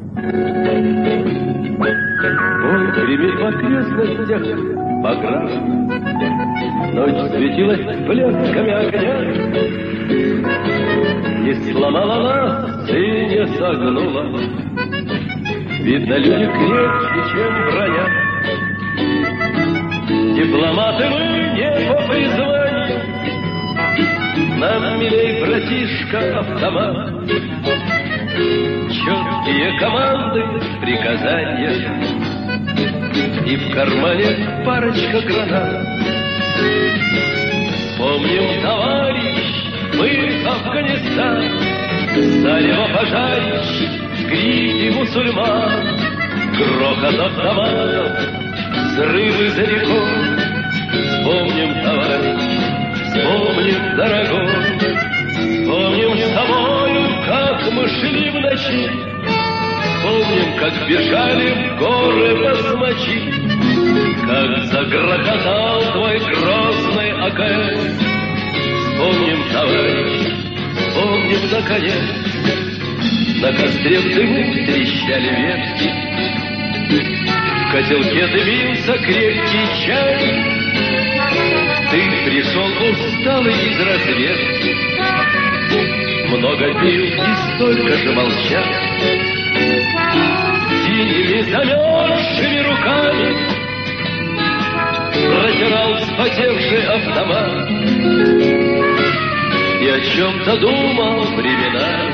Ой, гремит в окрестностях Баграм, ночь светилась блесками огня, не сломала нас и не согнула. Видно, люди крепче, чем броня. Дипломаты мы не по призванию, нам милей, братишка, автомат. Четкие команды, приказания, и в кармане парочка гранат. Помним, товарищ, мы Афганистан, зарево пожарищ, крики мусульман, грохот автоматов, взрывы за рекой. Вспомним, товарищ, вспомним, дорогой, вспомним с тобою, как мы шли в ночи, вспомним, как бежали в горы басмачи, как загрохотал твой грозный АКС. Вспомним, товарищ, вспомним, наконец, на костре в дыму трещали ветки, в котелке дымился крепкий чай. Ты пришел усталый из разведки, много пил и столько же молчал. Синими замерзшими руками протирал вспотевший автомат и о чем-то думал временами,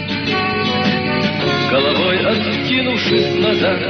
головой откинувшись назад.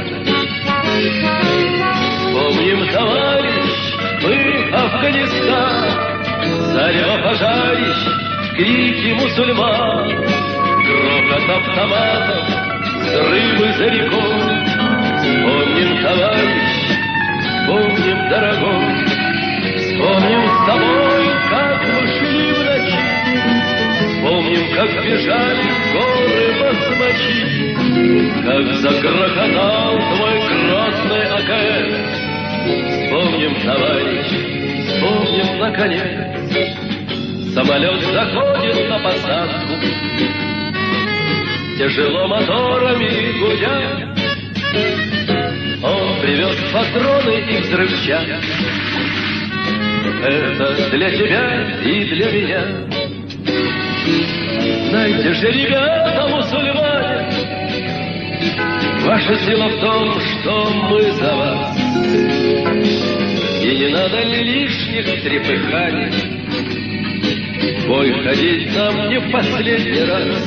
Помним, товарищ, мы Афганистан, зарево пожарищ, крики мусульман, грохот автоматов, взрывы за рекой. Вспомним, товарищ, вспомним, дорогой, вспомним с тобой, как мы шли в ночи, вспомним, как бежали в горы басмачи, как загрохотал твой грозный АКС. Вспомним, товарищ, вспомним, наконец, самолет заходит на посадку, тяжело моторами гудя. Он привез патроны и взрывчатку. Это для тебя и для меня. Знаете же, ребята мусульмане, ваша сила в том, что мы за вас. И не надо лишних трепыханий, в бой ходить нам не в последний раз.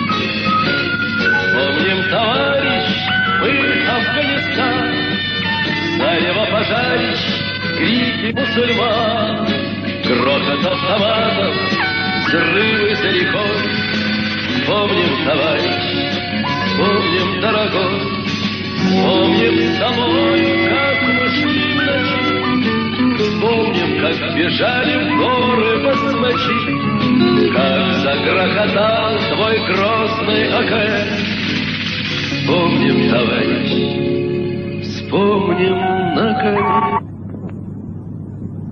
Помним, товарищ, мы Афганистан, зарево пожарищ, крики мусульман, грохот автоматов, взрывы за рекой. Помним, товарищ, помним, дорогой, помним с тобой, как мы шли в ночи, вспомним, как бежали в горы басмачи, как загрохотал твой грозный АКС. Вспомним, товарищ, вспомним, наконец.